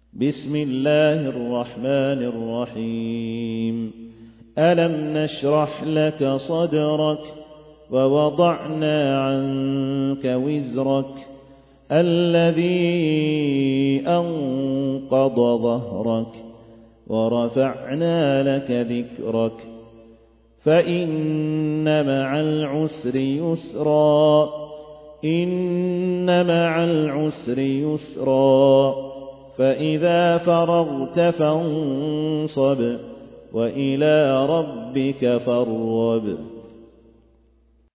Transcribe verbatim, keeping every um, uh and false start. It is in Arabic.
بسم الله الرحمن الرحيم ألم نشرح لك صدرك ووضعنا عنك وزرك الذي أنقض ظهرك ورفعنا لك ذكرك فإن مع العسر يسرا إن مع العسر يسرا فإذا فرغت فانصب وإلى ربك فارغب